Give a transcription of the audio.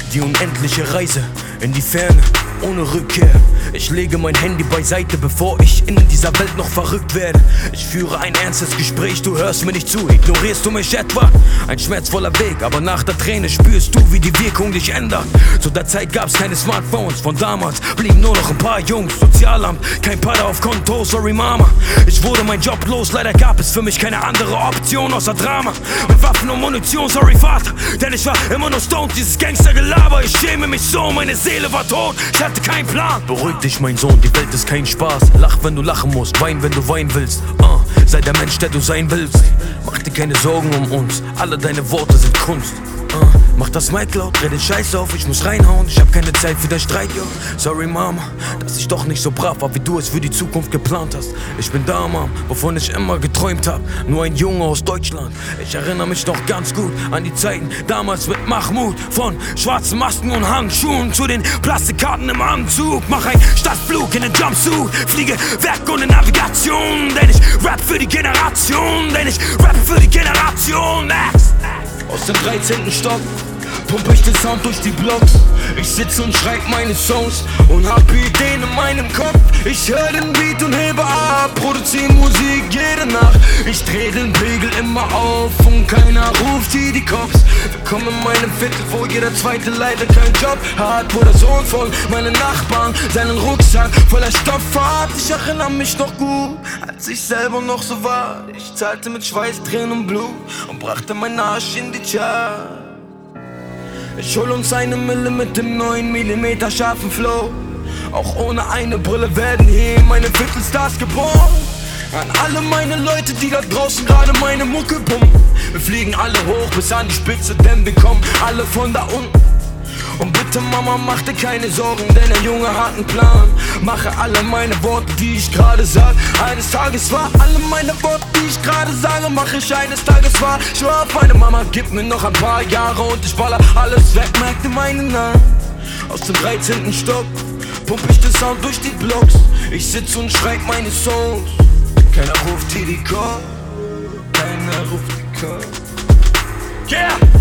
Die unendliche Reise in die Ferne, ohne Rückkehr. Ich lege mein Handy beiseite, bevor ich in dieser Welt noch verrückt werde. Ich führe ein ernstes Gespräch, du hörst mir nicht zu. Ignorierst du mich etwa? Ein schmerzvoller Weg, aber nach der Träne spürst du, wie die Wirkung dich ändert. Zu der Zeit gab's keine Smartphones, von damals blieben nur noch ein paar Jungs. Sozialamt, kein Pader auf Konto, sorry Mama. Ich wurde mein Job los, leider gab es für mich keine andere Option außer Drama. Mit Waffen und Munition, sorry Vater, denn ich war immer nur stoned, dieses Gangstergelaber. Ich schäme mich so, meine Seele war tot, ich hatte keinen Plan. Beruhig dich, mein Sohn, die Welt ist kein Spaß. Lach, wenn du lachen musst, wein, wenn du weinen willst. Sei der Mensch, der du sein willst. Mach dir keine Sorgen um uns, alle deine Worte sind Kunst. Mach das Mic laut, dreh den Scheiß auf, ich muss reinhauen. Ich hab keine Zeit für den Streit, yo. Sorry Mama, dass ich doch nicht so brav war, wie du es für die Zukunft geplant hast. Ich bin da, Mom, wovon ich immer geträumt hab. Nur ein Junge aus Deutschland. Ich erinnere mich noch ganz gut an die Zeiten damals mit Mahmoud. Von schwarzen Masken und Handschuhen zu den Plastikkarten im Anzug. Mach einen Stadtflug in den Jumpsuit, fliege weg ohne Navigation. Denn ich rap für die Generation, Aus dem 13. Stock pump ich den Sound durch die Blocks. Ich sitz und schreib meine Songs und hab Ideen in meinem Kopf. Ich hör den Beat und hebe ab, produziere Musik jede Nacht. Ich dreh den Pegel immer auf und keiner ruft hier die Cops. Willkommen in meinem Viertel, wo jeder zweite leider keinen Job hat. Wo der Sohn von meinen Nachbarn seinen Rucksack voller Stoff hat. Ich erinnere mich noch gut, als ich selber noch so war. Ich zahlte mit Schweiß, Tränen und Blut und brachte meinen Arsch in die Charts. Ich hol uns eine Mille mit dem 9mm scharfen Flow. Auch ohne eine Brille werden hier meine Viertelstars geboren. An alle meine Leute, die da draußen gerade meine Mucke pumpen. Wir fliegen alle hoch bis an die Spitze, denn wir kommen alle von da unten. Und bitte Mama, mach dir keine Sorgen, denn der Junge hat einen Plan. Mache alle meine Worte, die ich gerade sag, eines Tages wahr. Alle meine Worte, die ich gerade sage, mache ich eines Tages wahr. Schwör auf meine Mama, gib mir noch ein paar Jahre und ich baller alles weg, merk dir meinen Namen. Aus dem 13. Stock pump ich den Sound durch die Blocks. Ich sitz und schreib meine Songs. Keiner ruft hier die Call, keiner ruft die Call. Yeah!